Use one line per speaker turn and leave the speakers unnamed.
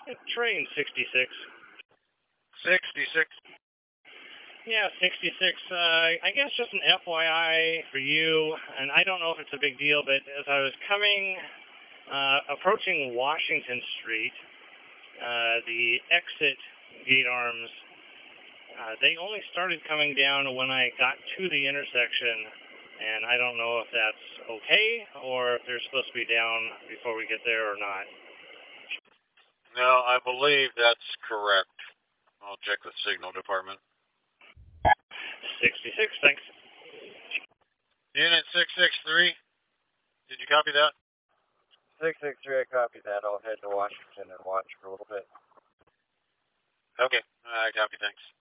Train 66.
66.
Yeah, 66. I guess just an FYI for you, and I don't know if it's a big deal, but as I was approaching Washington Street, the exit gate arms, they only started coming down when I got to the intersection, and I don't know if that's okay or if they're supposed to be down before we get there or not.
No, I believe that's correct. I'll check the signal department.
66, thanks.
Unit 663, did you copy that?
663, I copy that. I'll head to Washington and watch for a little bit.
Okay, I copy, thanks.